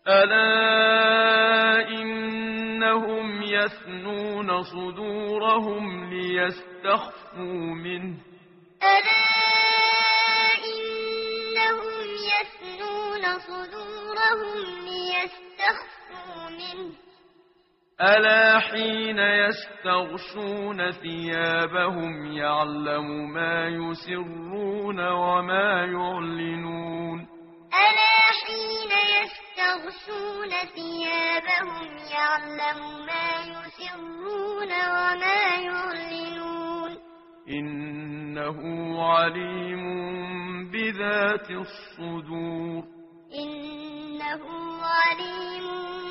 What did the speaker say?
ألا إنهم يثنون صدورهم ليستخفوا منه ألا إنهم يثنون صدورهم ليستخفوا منه ألا حين يستغشون ثيابهم يعلم ما يسرون وما يعلنون ألا حين يستغشون ثيابهم يعلم ما يسرون وما يعلنون إنه عليم بذات الصدور إنه عليم